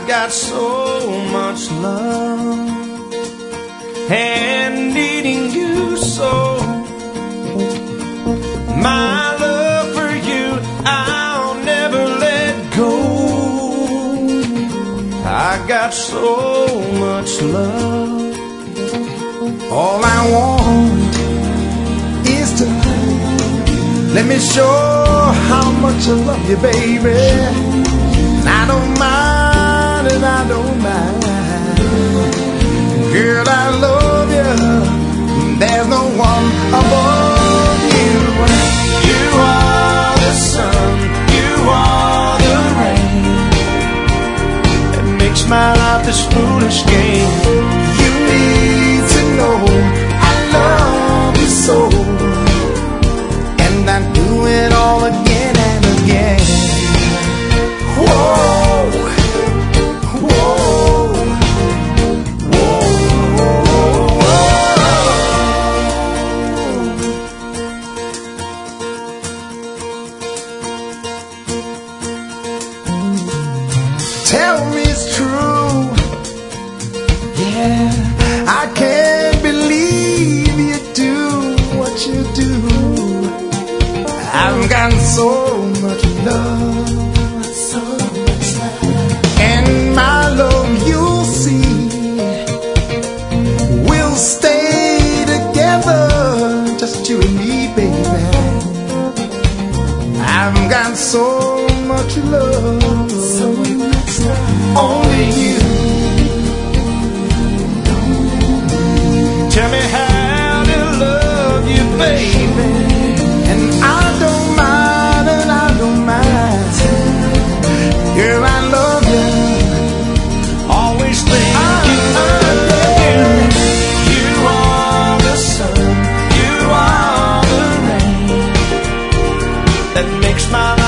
got so much love and needing you so. My love for you, I'll never let go. I got so much love. All I want is to let me show how much I love you, baby. And I don't mind, and I don't mind. Girl, I love you. There's no one above you. You are the sun, you are the rain that makes my life this foolish game. You need to know I love you so, and I do it all again and again. Whoa. Tell me it's true. Yeah, I can't believe you do what you do. I've got so much love, so much love. And my love, you'll see, we'll stay together, just you and me, baby. I've got so much love, so much love. Only you. Tell me how to love you, baby. And I don't mind, and I don't mind. Girl, I love you. Always think of you. You are the sun, you are the rain that makes my life